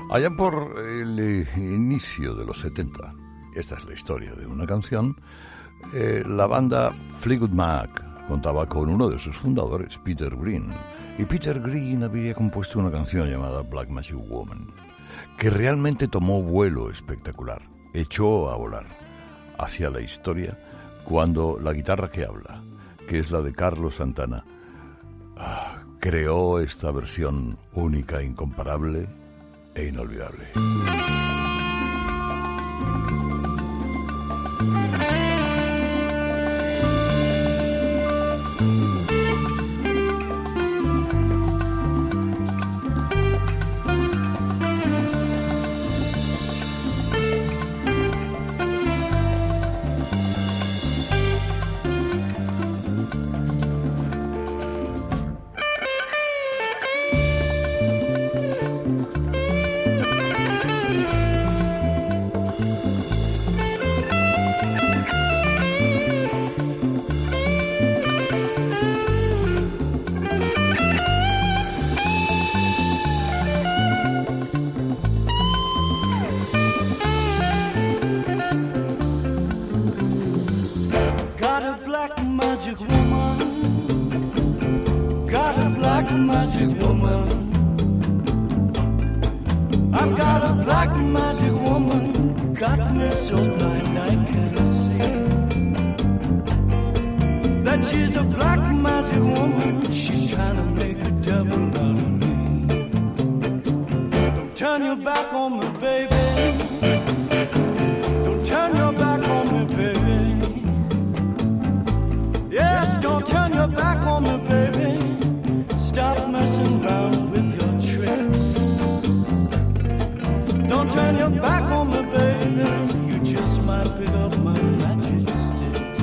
Allá por el inicio de los 70, esta es la historia de una canción, la banda Fleetwood Mac contaba con uno de sus fundadores, Peter Green. Y Peter Green había compuesto una canción llamada Black Magic Woman, que realmente tomó vuelo espectacular, echó a volar hacia la historia cuando la guitarra que habla, que es la de Carlos Santana, creó esta versión única, incomparable e inolvidable. I've got a black magic woman, got me so blind I can't see. That she's a black magic woman, she's trying to make a devil out of me. Don't turn your back on me, baby. Don't turn your back on me, baby. Yes, don't turn your back on me, baby. Stop messing around with your tricks. Don't turn your back on me, baby. You just might pick up my magic sticks.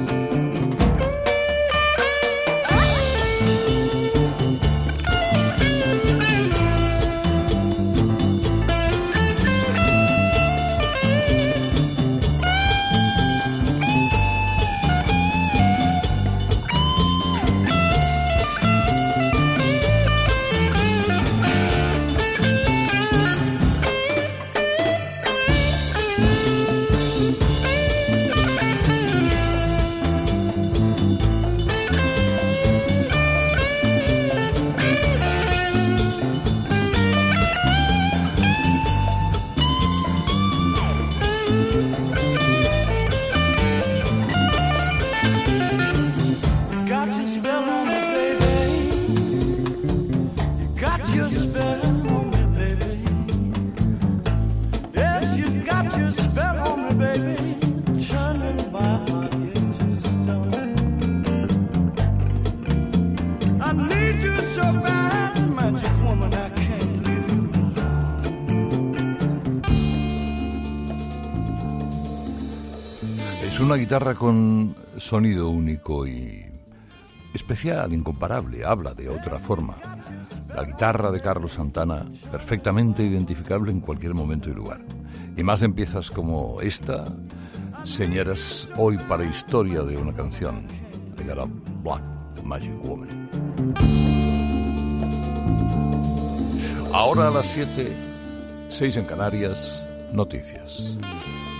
Es una guitarra con sonido único y especial, incomparable, habla de otra forma. La guitarra de Carlos Santana, perfectamente identificable en cualquier momento y lugar. Y más en piezas como esta, señoras, hoy para historia de una canción, de la Black Magic Woman. Ahora a las 7:06 en Canarias, noticias.